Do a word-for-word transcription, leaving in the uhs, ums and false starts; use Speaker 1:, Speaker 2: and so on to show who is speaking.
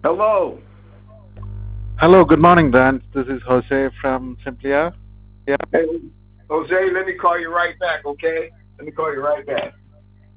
Speaker 1: Hello.
Speaker 2: Hello, good morning, Dan. This is Jose from Simplia. Yeah.
Speaker 1: Hey, Jose, let me call you right back, okay? Let me call you right back.